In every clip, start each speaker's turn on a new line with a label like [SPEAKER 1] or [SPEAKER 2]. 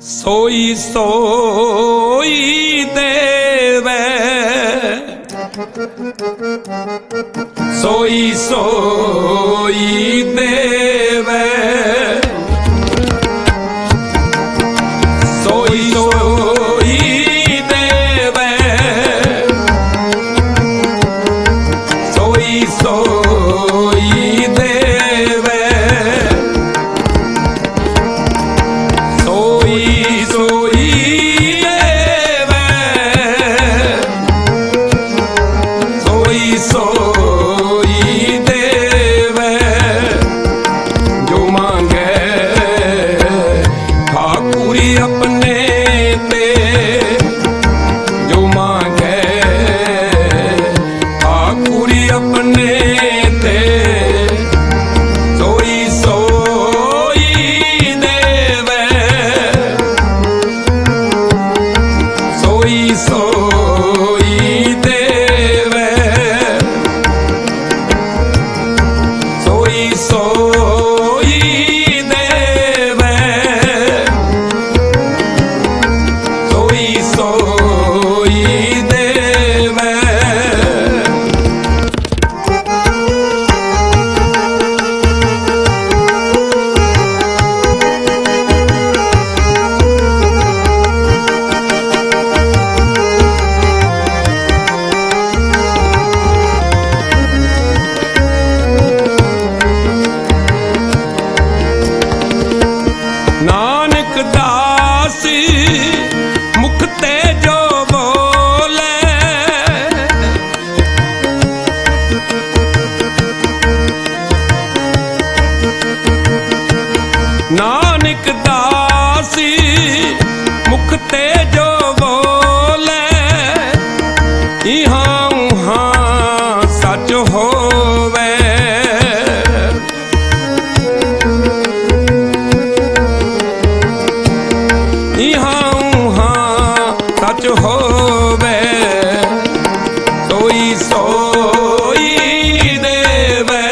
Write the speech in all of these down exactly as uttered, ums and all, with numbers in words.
[SPEAKER 1] सोई सोई देवे सोई सोई देवे सोई सोई देवे सोई सोई देवे सोई सोई देवे सोई सोई देवे जो मांगे ठाकुरी अपने ते जो मांगे ठाकुरी अपने ते सोई सोई देवे सोई सोई देवे सोई सोई देवे सोई सोई देवे नानक दास मुख ते जो बोले नानक दास मुख ते जो बोले इहाँ उहाँ सच होवे इहाँ उहाँ सच होवे सोई सोई देवे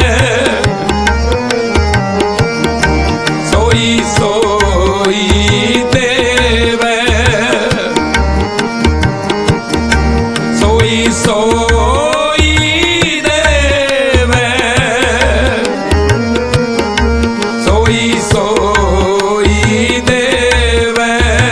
[SPEAKER 1] सोई सोई देवे सोई सोई देवे सोई सोई देवे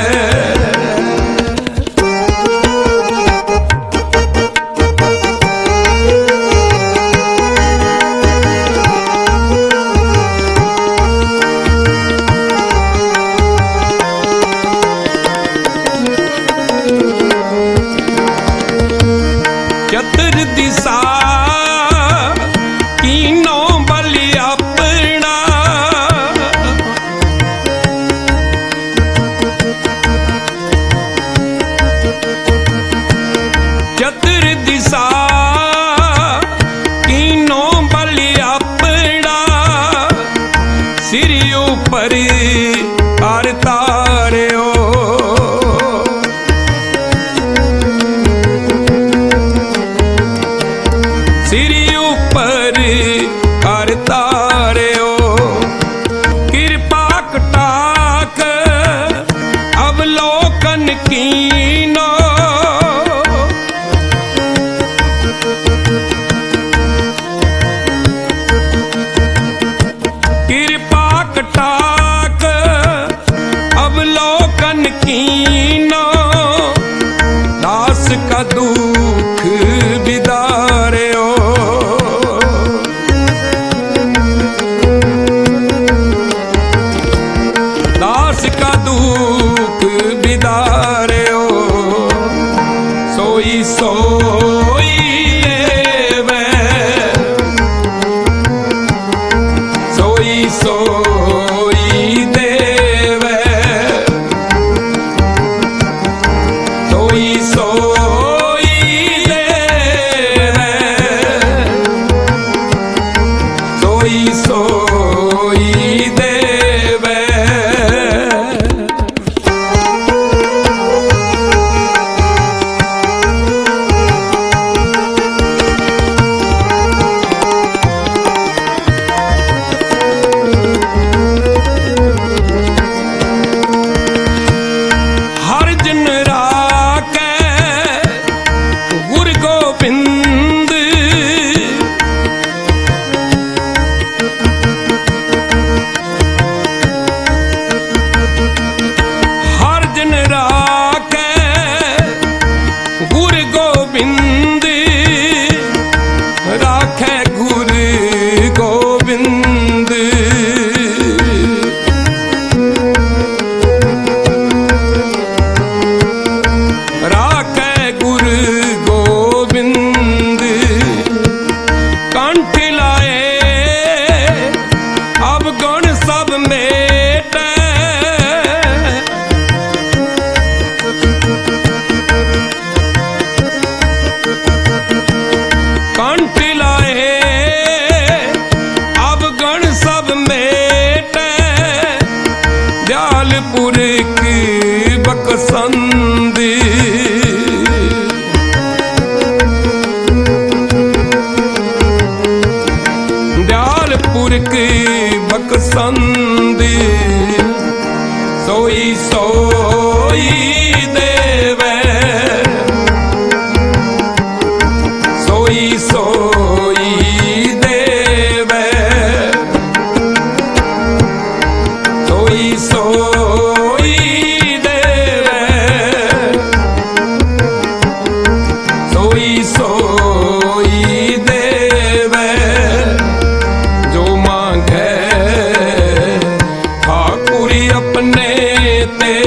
[SPEAKER 1] चतुर दिशा कीनो बलि अपना चतुर दिशा कीनो बलि अपना सिर ऊपर कर तारियो सिर ऊपर कर तारियो कृपा कटाक अवलोकन कीनो कृपा कटाक अवलोकन कीनो दास का दुख बिदारियो दास का दुख बिदारियो सोई सोई देवे सोई सोई देवे सोई सोई देवे सोई सोई देवे की बकसंद दयालपुर की बकसंद सोई सोई देवे सोई सोई देवे सोई सोई देवे सोई सोई देवे जो मांगे ठाकुरी अपने ते